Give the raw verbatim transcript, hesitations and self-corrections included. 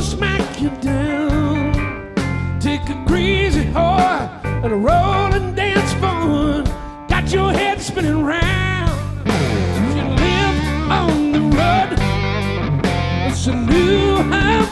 smack you down. Take a crazy heart and a rolling dance phone. Got your head spinning round. If you live on the road, it's a new house.